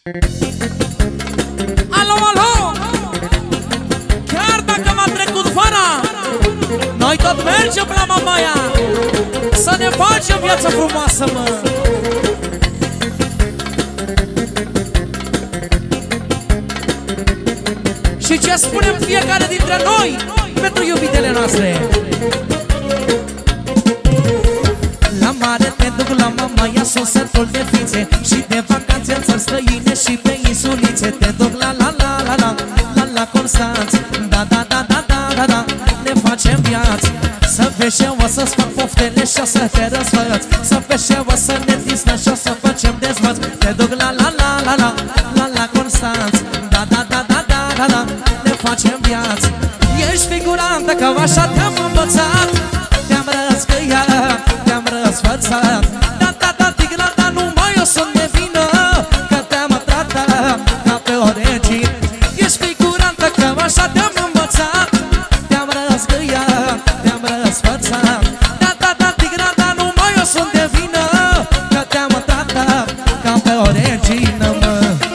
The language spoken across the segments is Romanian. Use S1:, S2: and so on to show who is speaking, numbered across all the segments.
S1: Alo, alo! Chiar dacă m-a trecut vara, noi tot mergem la Mamaia să ne facem viața frumoasă, mă! Și ce spunem fiecare dintre noi pentru iubitele noastre? La mare te duc la Mamaia, sunt sătul de fițe și de vacanțe în țări străine și pe insulițe. Te duc la Constanț, da, da, da, da, da, da, da, ne facem viață. Să vezi ce o să-ți fac poftele și o să te răsfăți. Să vezi ce o să ne distrăm și o să facem dezvăț. Te duc la Constanț, da, da, da, da, da, da, da, ne facem viață. Ești figurantă că așa te-am învățat, te-am răscăiat, te-am răsfățat. Da, da, da, tigna, dar numai eu sunt de vină, că te-am tratat ca pe o regină. Ești figurantă că așa te-am învățat, te-am răscăiat, te-am răsfățat. Da, da, da, tigna, dar numai eu sunt de vină, că te-am tratat ca pe o regină, mă.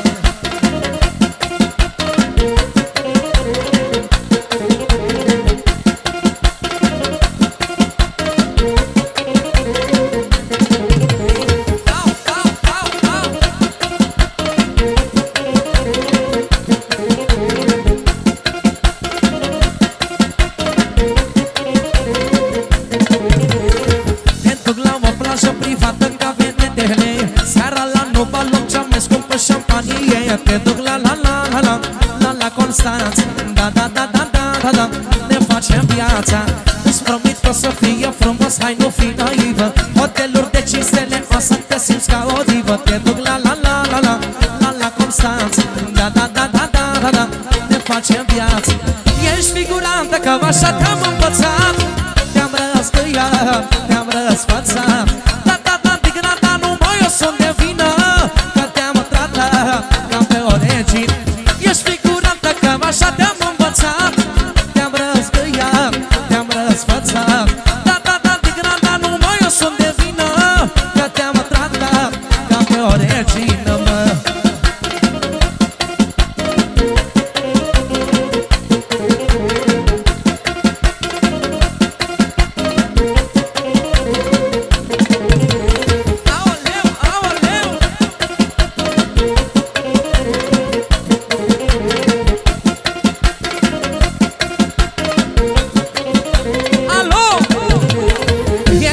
S1: Te duc la Constanț, da, da, da, da, da, da, da, ne facem viața. Îți promit că o să fie frumos, hai nu fi naivă. Hoteluri de 5 stele, o să te simți ca o divă. Te duc la Constanț, da, da, da, da, da, da, da, ne facem viața. Ești figurantă că așa te-am învățat, te-am răscăiat, te-am răsfățat. Da, da, da, digna, dar numai eu sunt de vină, că te-am tratat ca pe o regină. Ești figurantă că așa te-am învățat, te-am răscăiat, te-am răsfățat. Da, da, da, digna, dar numai eu sunt de vină, că te-am tratat ca pe o regină, mă.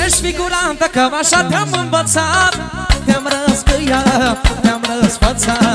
S1: Că așa te-am învățat, te-am răscăiat, te-am răsfățat.